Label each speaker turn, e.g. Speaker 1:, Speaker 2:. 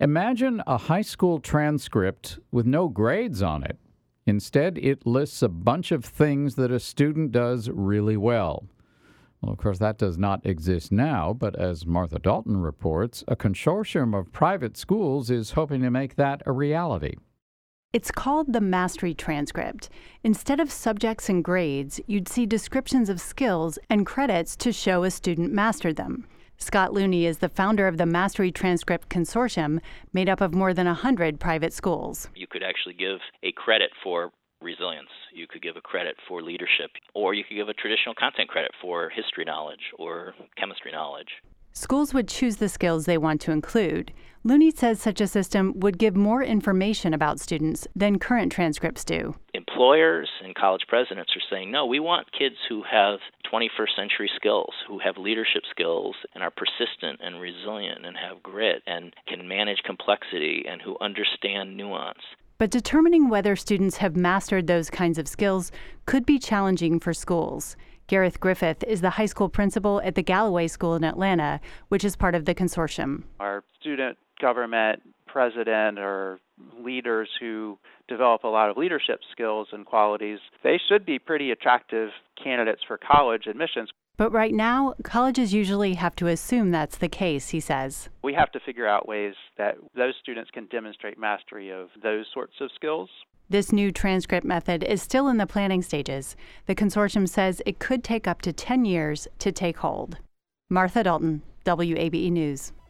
Speaker 1: Imagine a high school transcript with no grades on it. Instead, it lists a bunch of things that a student does really well. Well, of course, that does not exist now, but as Martha Dalton reports, a consortium of private schools is hoping to make that a reality.
Speaker 2: It's called the Mastery Transcript. Instead of subjects and grades, you'd see descriptions of skills and credits to show a student mastered them. Scott Looney is the founder of the Mastery Transcript Consortium, made up of more than 100 private schools.
Speaker 3: You could actually give a credit for resilience. You could give a credit for leadership, or you could give a traditional content credit for history knowledge or chemistry knowledge.
Speaker 2: Schools would choose the skills they want to include. Looney says such a system would give more information about students than current transcripts do.
Speaker 3: Employers and college presidents are saying, no, we want kids who have 21st century skills, who have leadership skills and are persistent and resilient and have grit and can manage complexity and who understand nuance.
Speaker 2: But determining whether students have mastered those kinds of skills could be challenging for schools. Gareth Griffith is the high school principal at the Galloway School in Atlanta, which is part of the consortium.
Speaker 4: Our student government president or leaders who develop a lot of leadership skills and qualities, they should be pretty attractive candidates for college admissions.
Speaker 2: But right now, colleges usually have to assume that's the case, he says.
Speaker 4: We have to figure out ways that those students can demonstrate mastery of those sorts of skills.
Speaker 2: This new transcript method is still in the planning stages. The consortium says it could take up to 10 years to take hold. Martha Dalton, WABE News.